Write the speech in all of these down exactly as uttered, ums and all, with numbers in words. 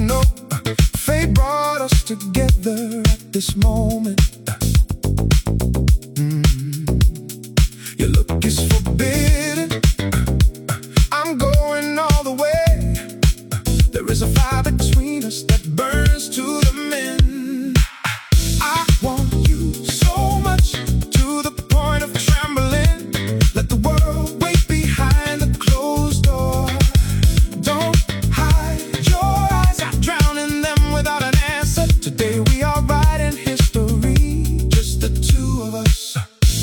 know fate brought us together at this moment. mm. Your look is forbidden. I'm going all the way. There is a fire between us that burns to the men. I want you so much, to the point of trembling. Let the world wait behind the closed door. Don't hide your eyes, I drown in them without an answer. Today we are writing history, just the two of us.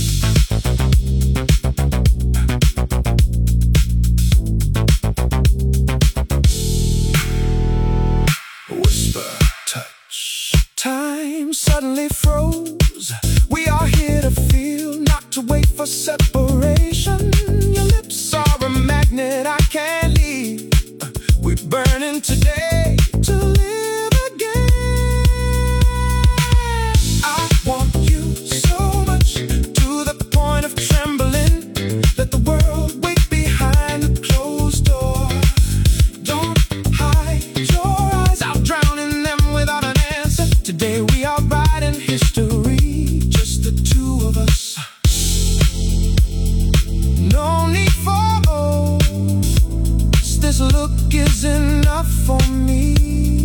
Whisper, touch. Time suddenly froze. We are here to feel, not to wait for separation. Your lips are a magnet I can't leave. We're burning today to live again. I want you so much, to the point of trembling. Let the world wait behind the closed door. Don't hide your eyes, I'll drown in them without an answer. Today we are writing history, just the two of us. No need for oaths, this look is enough for me.